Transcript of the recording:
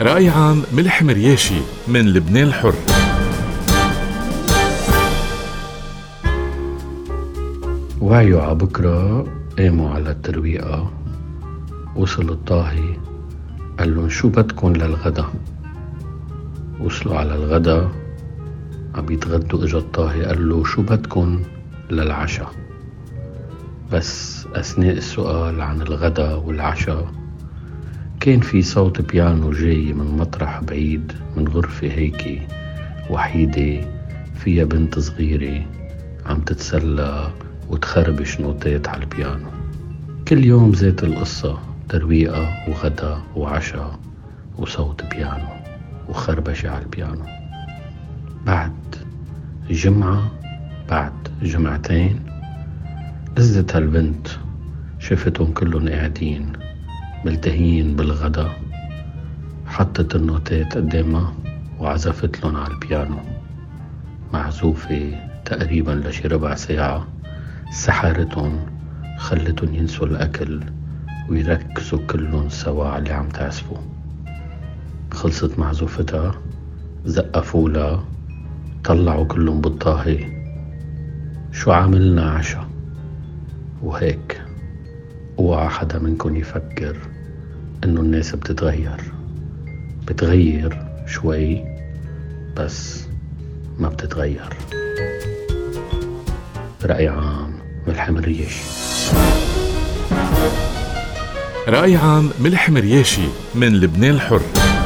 رأي عام ملح مرياشي من لبنان الحر. وعيوا عبكرة قاموا على الترويقة. وصل الطاهي قال لهم شو بدكن للغدا. وصلوا على الغدا عم يتغدوا. اجا الطاهي قال له شو بدكن للعشاء. بس أثناء السؤال عن الغدا والعشاء كان في صوت بيانو جاي من مطرح بعيد، من غرفة هيك وحيدة فيها بنت صغيرة عم تتسلى وتخربش نوتات على البيانو. كل يوم ذات القصة، ترويقة وغدا وعشاء وصوت بيانو وخربشة على البيانو. بعد جمعة، بعد جمعتين، نزلت هالبنت شفتهم كلهم قاعدين ملتهيين بالغدا. حطت النوتات قدامها وعزفت لهم على البيانو معزوفة تقريبا لشي ربع ساعة. سحرتهم، خلتهم ينسوا الأكل ويركزوا كلهم سوا على اللي عم تعزفوا. خلصت معزوفتها، زقفوا لها، طلعوا كلهم بالطاهي شو عاملنا عشا وهيك. اوعى حدا منكن يفكر انه الناس بتتغير شوي بس ما بتتغير. رأي عام ملح مرياشي. رأي عام ملح مرياشي من لبنان الحر.